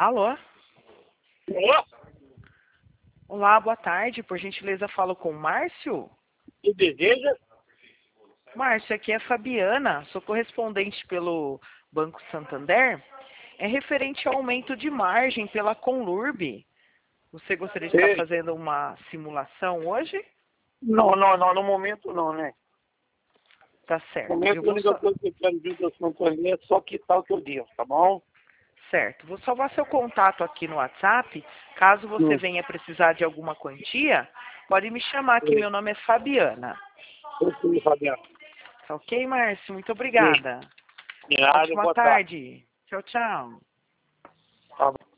Alô? Alô? Olá, boa tarde. Por gentileza, falo com o Márcio? Que deseja? Márcio, aqui é a Fabiana, sou correspondente pelo Banco Santander. É referente ao aumento de margem pela Conlurb. Você gostaria de estar Sei. fazendo uma simulação hoje? Não, no momento não, né? Tá No certo. momento a única coisa que eu quero ver da Santander é só quitar o que eu devo, tá bom? Certo. Vou salvar seu contato aqui no WhatsApp. Caso você Sim. venha precisar de alguma quantia, pode me chamar aqui. Sei. Meu nome é Fabiana. Ok, Fabiano. Tá ok, Márcio? Muito Sim. obrigada. De nada, Ótima boa tarde. tarde. Tchau, tchau. Tá bom.